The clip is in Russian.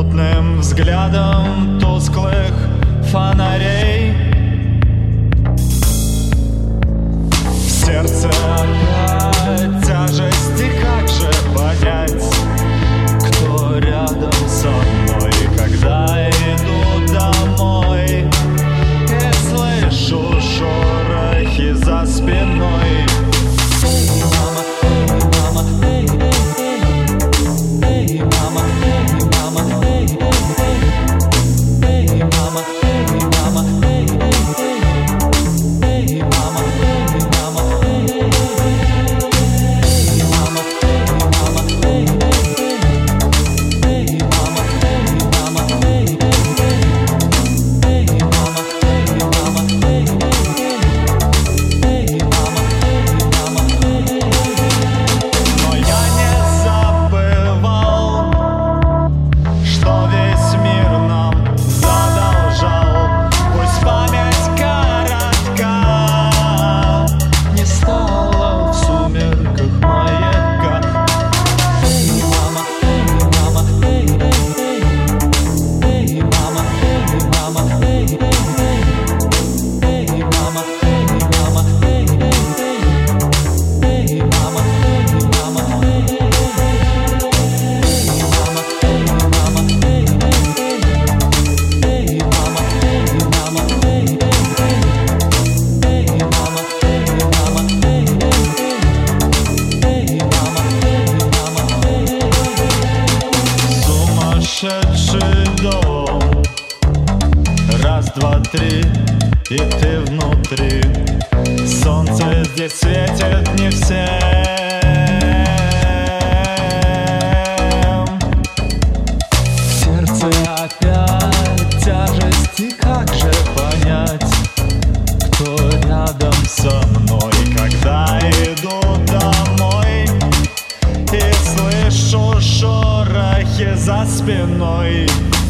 мутным взглядом тусклых фонарей. В сердце опять тяжесть, и как же понять, кто рядом со мной, когда иду домой и слышу шорохи за спиной. Эй, мама, эй, мама, эй, эй, эй, эй, мама, эй, мама, эй, эй, эй, мама, эй, мама, эй, эй, эй, мама, эй, мама, эй, эй, мама, эй, мама, эй, эй, мама, эй, мама, эй, эй, мама, эй, мама, эй, эй, мама, эй, мама. Но я не забывал, что весь мир нам задолжал. Пусть память коротка, не стала в сумерках маяка. Эй, мама, эй, эй, мама, эй, мама, эй, эй, мама, эй, мама, эй, эй, мама, эй, мама, эй, мама, эй, мама, эй, эй, мама, эй, мама, эй, эй, мама, эй, мама, эй, мама, эй, мама. Сумасшедший дом. Раз, два, три, и ты внутри. Солнце здесь светит не всем. В сердце опять тяжесть, и как же понять, кто рядом со мной, когда иду домой и слышу шорохи за спиной.